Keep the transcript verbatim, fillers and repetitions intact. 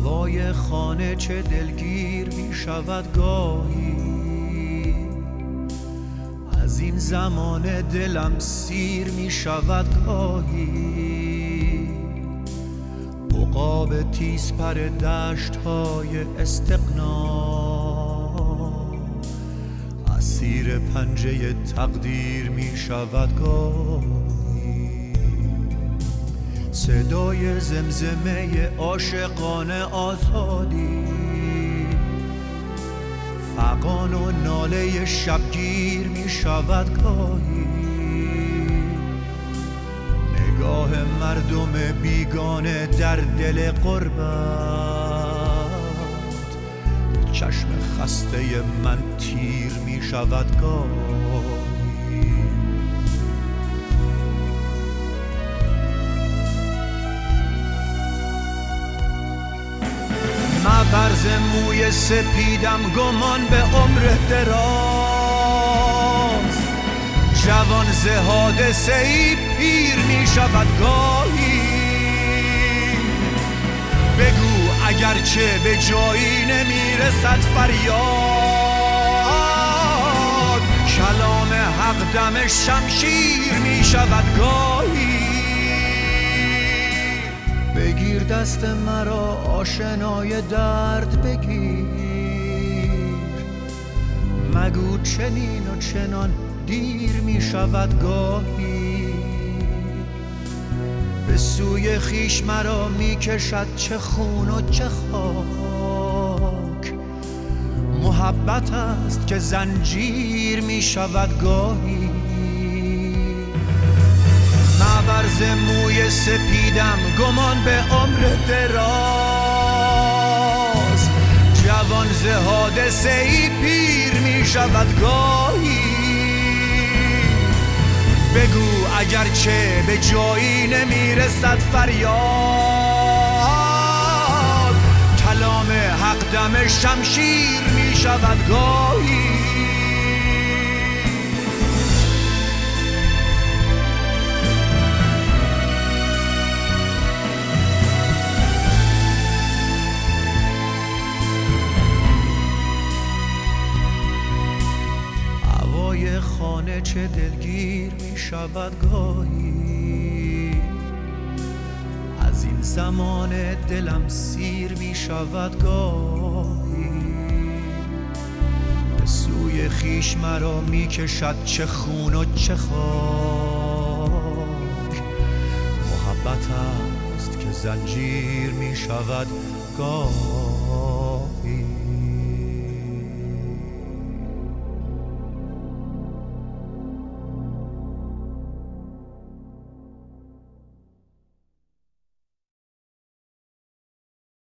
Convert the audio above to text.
هوای خانه چه دلگیر می شود گاهی، از این زمان دلم سیر می شود گاهی. عقاب تیز پر دشت های استغنا، اسیر پنجه تقدیر می شود گاهی. صدای زمزمه عاشقان آزادی، فغان و ناله شبگیر می شود گاهی. نگاه مردم بیگانه در دل غربت، چشم خسته من تیر می شود گاهی. مبرز موی سپیدم گمان به عمر دراز، جوان ز حادثه ای پیر می شود گاهی. بگو اگرچه به جایی نمی رسد فریاد، کلام حق دم شمشیر می شود گاهی. بگیر دست مرا آشنای درد بگیر، مگو چنین و چنان دیر می شود گاهی. به سوی خیش مرا می کشد چه خون و چه خاک، محبت است که زنجیر می شود گاهی. مبرز موی سپیدم گمان به عمر دراز، جوان ز حادثه ای پیر می شود گاهی. بگو اگرچه به جایی نمی رسد فریاد، کلام حق دم شمشیر می شود گاهی. خانه چه دلگیر می شود گاهی، از این زمان دلم سیر می شود گاهی. به سوی خیش مرا می کشد چه خون و چه خاک، محبت است که زنجیر می شود گاهی.